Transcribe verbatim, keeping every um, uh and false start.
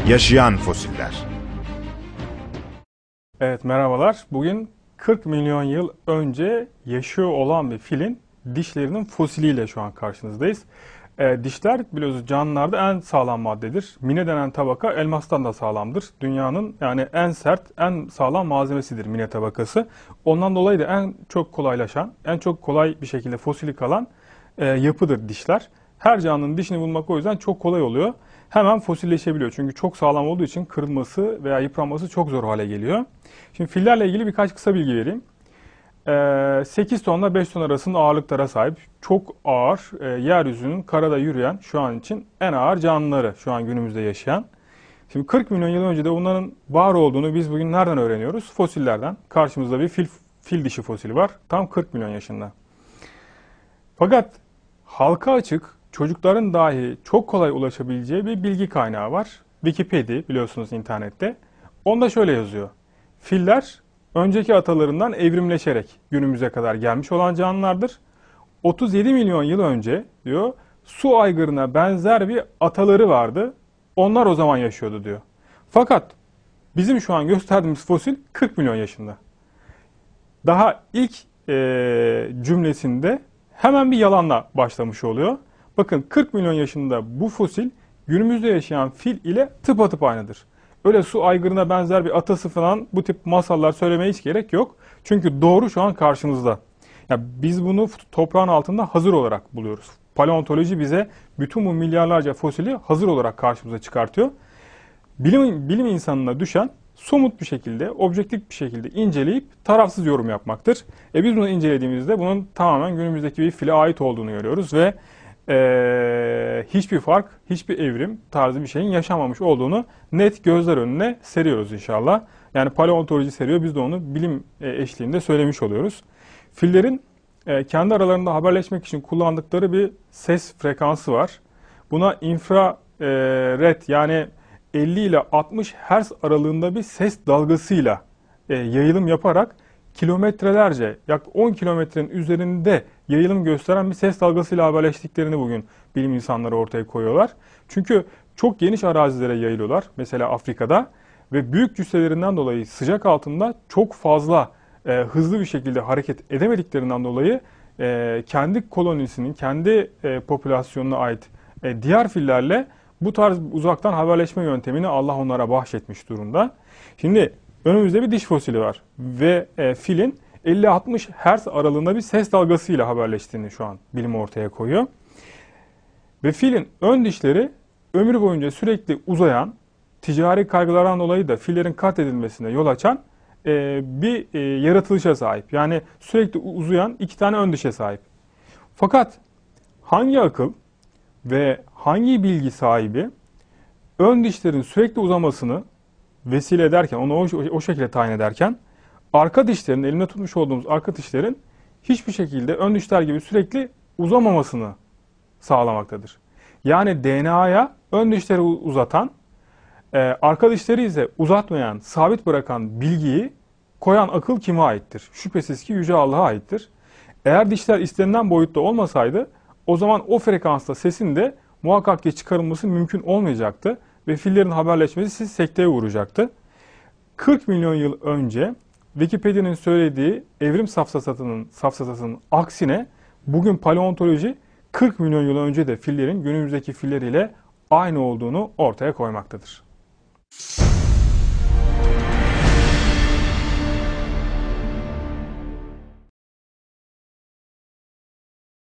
Yaşayan fosiller. Evet, merhabalar. Bugün kırk milyon yıl önce yaşıyor olan bir filin dişlerinin fosiliyle şu an karşınızdayız. Ee, dişler biliyorsunuz canlılarda en sağlam maddedir. Mine denen tabaka elmastan da sağlamdır. Dünyanın yani en sert, en sağlam malzemesidir mine tabakası. Ondan dolayı da en çok kolaylaşan, en çok kolay bir şekilde fosili kalan e, yapıdır dişler. Her canlının dişini bulmak o yüzden çok kolay oluyor. Hemen fosilleşebiliyor. Çünkü çok sağlam olduğu için kırılması veya yıpranması çok zor hale geliyor. Şimdi fillerle ilgili birkaç kısa bilgi vereyim. sekiz tonla beş ton arasında ağırlıklara sahip, çok ağır, yeryüzünün karada yürüyen şu an için en ağır canlıları şu an günümüzde yaşayan. Şimdi kırk milyon yıl önce de bunların var olduğunu biz bugün nereden öğreniyoruz? Fosillerden. Karşımızda bir fil, fil dişi fosili var. Tam kırk milyon yaşında. Fakat halka açık, çocukların dahi çok kolay ulaşabileceği bir bilgi kaynağı var. Wikipedia biliyorsunuz internette. Onda şöyle yazıyor. Filler önceki atalarından evrimleşerek günümüze kadar gelmiş olan canlılardır. otuz yedi milyon yıl önce diyor su aygırına benzer bir ataları vardı. Onlar o zaman yaşıyordu diyor. Fakat bizim şu an gösterdiğimiz fosil kırk milyon yaşında. Daha ilk e, cümlesinde hemen bir yalanla başlamış oluyor. Bakın kırk milyon yaşında bu fosil günümüzde yaşayan fil ile tıpatıp aynıdır. Öyle su aygırına benzer bir atası falan bu tip masallar söylemeye hiç gerek yok. Çünkü doğru şu an karşınızda. Ya biz bunu toprağın altında hazır olarak buluyoruz. Paleontoloji bize bütün bu milyarlarca fosili hazır olarak karşımıza çıkartıyor. Bilim, bilim insanına düşen somut bir şekilde, objektif bir şekilde inceleyip tarafsız yorum yapmaktır. E biz bunu incelediğimizde bunun tamamen günümüzdeki bir file ait olduğunu görüyoruz ve e, hiçbir fark, hiçbir evrim tarzı bir şeyin yaşanmamış olduğunu net gözler önüne seriyoruz inşallah. Yani paleontoloji seriyor, biz de onu bilim eşliğinde söylemiş oluyoruz. Fillerin e, kendi aralarında haberleşmek için kullandıkları bir ses frekansı var. Buna infrared yani elli ile altmış hertz aralığında bir ses dalgasıyla e, yayılım yaparak kilometrelerce, yaklaşık on kilometrenin üzerinde yayılım gösteren bir ses dalgasıyla haberleştiklerini bugün bilim insanları ortaya koyuyorlar. Çünkü çok geniş arazilere yayılıyorlar. Mesela Afrika'da ve büyük cüsselerinden dolayı sıcak altında çok fazla e, hızlı bir şekilde hareket edemediklerinden dolayı e, kendi kolonisinin, kendi e, popülasyonuna ait e, diğer fillerle bu tarz uzaktan haberleşme yöntemini Allah onlara bahşetmiş durumda. Şimdi önümüzde bir diş fosili var ve e, filin elli altmış hertz aralığında bir ses dalgasıyla haberleştiğini şu an bilim ortaya koyuyor. Ve filin ön dişleri ömür boyunca sürekli uzayan, ticari kaygılardan dolayı da fillerin katledilmesine yol açan e, bir e, yaratılışa sahip. Yani sürekli uzayan iki tane ön dişe sahip. Fakat hangi akıl ve hangi bilgi sahibi ön dişlerin sürekli uzamasını vesile ederken, onu o, o şekilde tayin ederken, arka dişlerin, elimde tutmuş olduğumuz arka dişlerin hiçbir şekilde ön dişler gibi sürekli uzamamasını sağlamaktadır. Yani D N A'ya ön dişleri uzatan, arka dişleri ise uzatmayan, sabit bırakan bilgiyi koyan akıl kime aittir? Şüphesiz ki Yüce Allah'a aittir. Eğer dişler istenilen boyutta olmasaydı, o zaman o frekansta sesin de muhakkak ki çıkarılması mümkün olmayacaktı ve fillerin haberleşmesi sekteye uğrayacaktı. kırk milyon yıl önce Wikipedia'nın söylediği evrim safsatının, safsatının aksine bugün paleontoloji kırk milyon yıl önce de fillerin günümüzdeki filleriyle aynı olduğunu ortaya koymaktadır.